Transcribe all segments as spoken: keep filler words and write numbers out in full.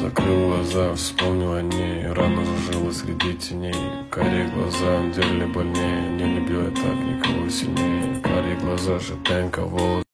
Закрыл глаза, вспомнил о ней. Рано зажила среди теней. Карие глаза делали больнее. Не любил я так никого сильнее. Карие глаза, шатенка, волос.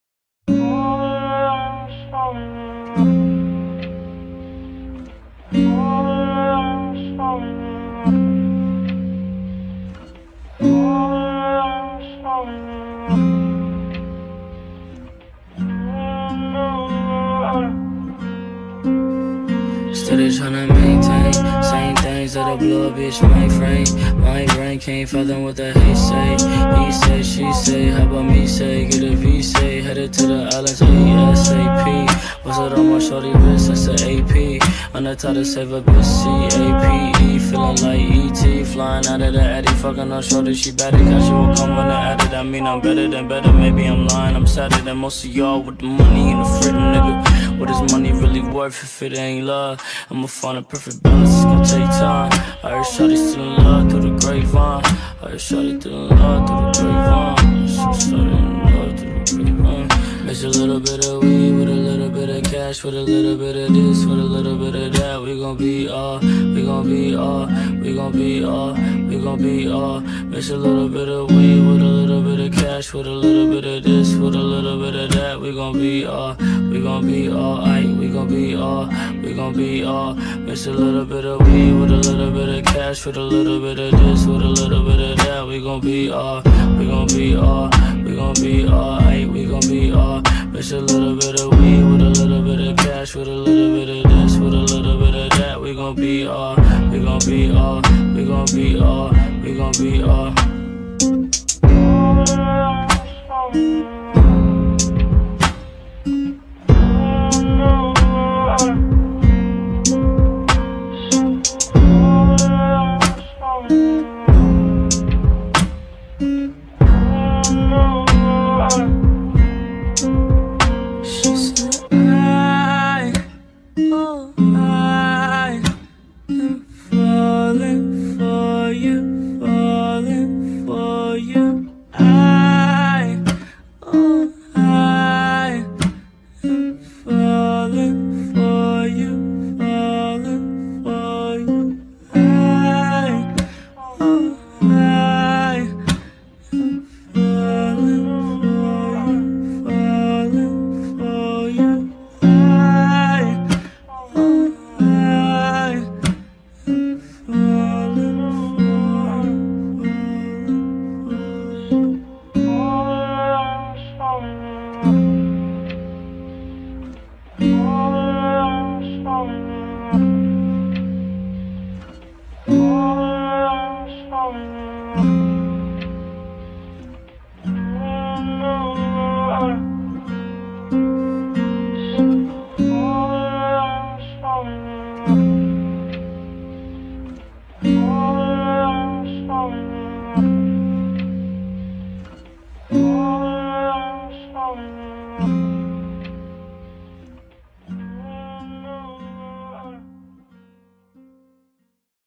Steady tryna maintain same things that'll blow a bitch mainframe. My brain can't fathom what the hate say. He say, she say, how about me say? Get a V say, headed to the islands ASAP. What's it on my shorty wrist? That's a A P. On the top to save a bitch C A P E. Feeling like E T Flying out of the Addy, fucking on shorty, she better. Casual come when I added. I mean I'm better than better, maybe I'm lying. I'm sadder than most of y'all with the money and the freedom, nigga. What is money really worth if it ain't love? I'ma find a perfect balance, it's gonna take time. I heard shawty still in love through the grapevine. I heard shawty still in love through the grapevine. She started in love through the grapevine. Mix a little bit of weed with a little bit of cash, with a little bit of this, with a little bit of that. We gon' be all, we gon' be all, we gon' be all, we gon' be all. Mix a little bit of weed with a little bit of cash, with a little bit of this, with a little bit of that. We gon' be all, we gon' be all, aight, we gon' be all, we gon' be all. Mix a little bit of weed with a little bit of cash, with a little bit of this, with a little bit of that. We gon' be all, we gon' be all, we gon' be all, aight, we gon' be all. Mix a little bit of weed with a little bit of cash, with a little bit of this, with a little bit of that. We gon' be all, we gon' be all, we gon' be all, we gon' be all.